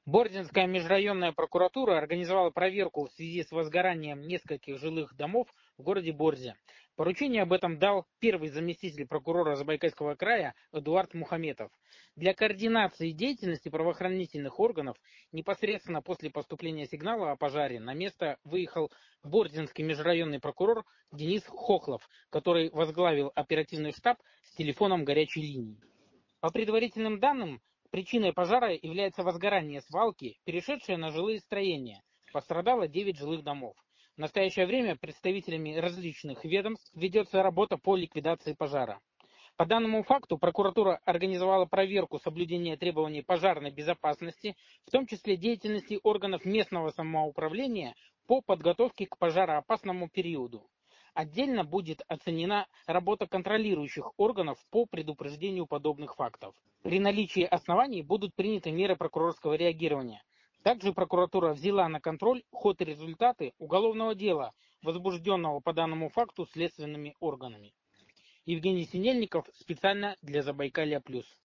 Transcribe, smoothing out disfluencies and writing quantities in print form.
Борзенская межрайонная прокуратура организовала проверку в связи с возгоранием нескольких жилых домов в городе Борзе. Поручение об этом дал первый заместитель прокурора Забайкальского края Эдуард Мухаметов. Для координации деятельности правоохранительных органов непосредственно после поступления сигнала о пожаре на место выехал Борзенский межрайонный прокурор Денис Хохлов, который возглавил оперативный штаб с телефоном горячей линии. По предварительным данным, причиной пожара является возгорание свалки, перешедшее на жилые строения. Пострадало 9 жилых домов. В настоящее время представителями различных ведомств ведется работа по ликвидации пожара. По данному факту прокуратура организовала проверку соблюдения требований пожарной безопасности, в том числе деятельности органов местного самоуправления по подготовке к пожароопасному периоду. Отдельно будет оценена работа контролирующих органов по предупреждению подобных фактов. При наличии оснований будут приняты меры прокурорского реагирования. Также прокуратура взяла на контроль ход и результаты уголовного дела, возбужденного по данному факту следственными органами. Евгений Синельников специально для Забайкалья+.